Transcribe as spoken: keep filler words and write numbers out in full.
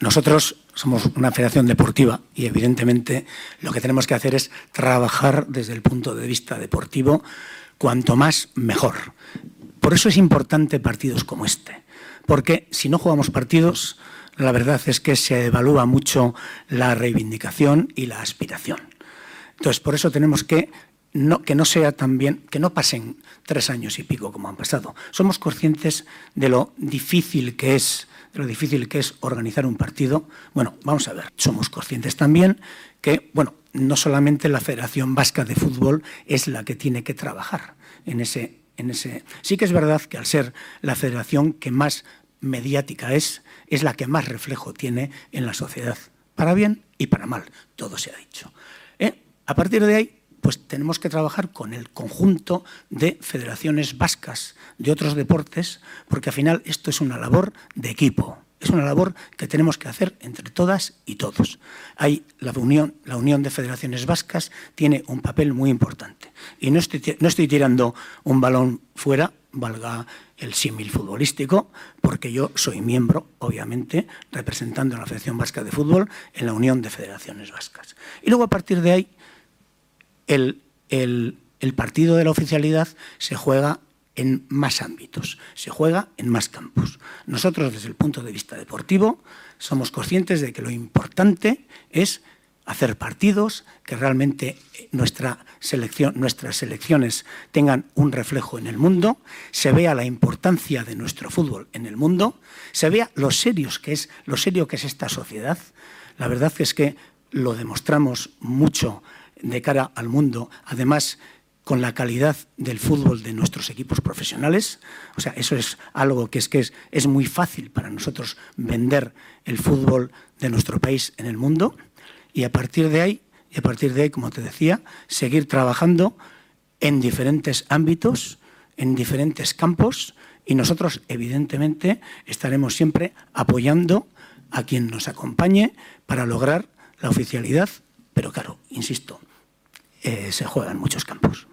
Nosotros somos una federación deportiva y evidentemente lo que tenemos que hacer es trabajar desde el punto de vista deportivo, cuanto más mejor. Por eso es importante partidos como este, porque si no jugamos partidos, la verdad es que se evalúa mucho la reivindicación y la aspiración. Entonces, por eso tenemos que no, que no sea también, que no pasen tres años y pico como han pasado. Somos conscientes de lo difícil que es, de lo difícil que es organizar un partido. Bueno, vamos a ver, somos conscientes también que, bueno, no solamente la Federación Vasca de Fútbol es la que tiene que trabajar en ese, en ese. Sí que es verdad que al ser la federación que más mediática es, es la que más reflejo tiene en la sociedad, para bien y para mal, todo se ha dicho. ¿Eh? A partir de ahí, pues tenemos que trabajar con el conjunto de federaciones vascas de otros deportes, porque al final esto es una labor de equipo, es una labor que tenemos que hacer entre todas y todos. Hay la unión, la Unión de Federaciones Vascas tiene un papel muy importante. Y no estoy, no estoy tirando un balón fuera, valga el símil futbolístico, porque yo soy miembro, obviamente, representando a la Federación Vasca de Fútbol en la Unión de Federaciones Vascas. Y luego, a partir de ahí, el, el, el partido de la oficialidad se juega en más ámbitos, se juega en más campos. Nosotros, desde el punto de vista deportivo, somos conscientes de que lo importante es hacer partidos, que realmente nuestra selección, nuestras selecciones tengan un reflejo en el mundo, se vea la importancia de nuestro fútbol en el mundo, se vea lo serios que es, lo serio que es esta sociedad. La verdad es que lo demostramos mucho de cara al mundo, además con la calidad del fútbol de nuestros equipos profesionales. O sea, eso es algo que es que es, es muy fácil para nosotros vender el fútbol de nuestro país en el mundo. Y a partir de ahí, y a partir de ahí, como te decía, seguir trabajando en diferentes ámbitos, en diferentes campos, y nosotros, evidentemente, estaremos siempre apoyando a quien nos acompañe para lograr la oficialidad, pero claro, insisto, eh, se juega en muchos campos.